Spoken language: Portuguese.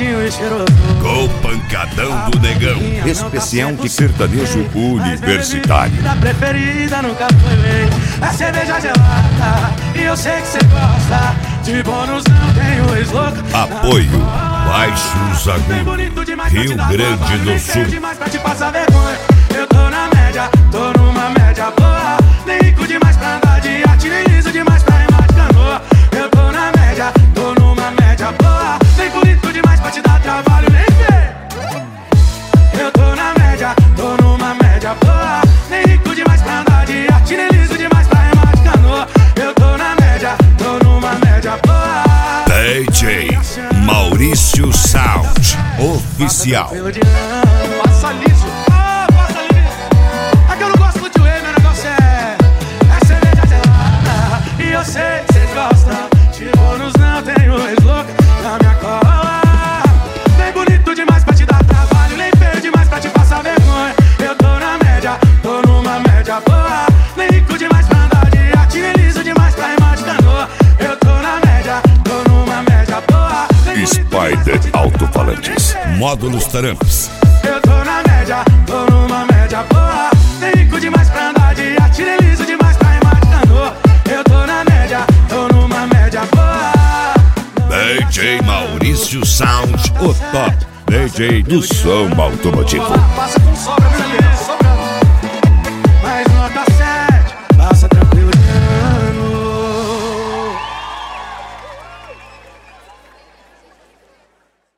limpinho e cheiroso. Com o pancadão do negão. Especial de sertanejo universitário. Minha preferida nunca foi lei. É cerveja gelada e eu sei que você gosta. De bônus não tenho ex-louco. Apoio Baixos Agudos, Rio Grande do Sul. Demais pra te passar vergonha. Eu tô na média, tô numa média boa. Nem rico demais pra andar de arte, nem liso demais pra remar de canoa. Eu tô na média, tô numa média boa. Nem bonito demais pra te dar trabalho, nem ver. Eu tô na média, tô numa média boa. Nem rico demais pra andar de arte, nem liso demais pra remar de canoa. Eu tô na média, tô numa média boa. DJ Maurício Sound Oficial. Passa liso, passa liso. É que eu não gosto muito de whey, meu negócio é cerveja gelada. E eu sei que vocês gostam. De bônus não tenho ex-louca na minha cola. Nem bonito demais pra te dar trabalho, nem feio demais pra te passar vergonha. Eu tô na média, tô numa média boa. Nem rico demais pra andar de arte, nem liso demais pra remar de canoa. Eu tô na média, tô numa média boa. Spider Alto-Falantes. Módulos Taramps. Eu tô na média, tô numa média boa. Nem rico demais pra andar de arte, nem liso demais pra remar de canoa. Eu tô na média, tô numa média boa. DJ Maurício Sound, o top DJ do som automotivo. Passa com sobra,